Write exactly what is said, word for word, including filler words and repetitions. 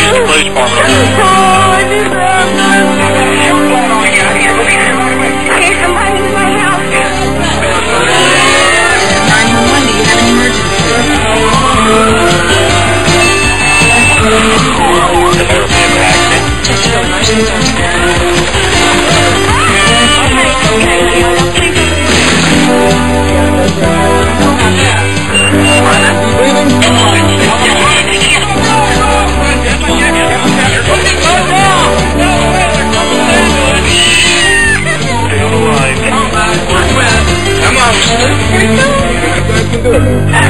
Houston Police Department. Hey, somebody in my house. nine one one, do you have an emergency? Just to go to Marshall's Come on.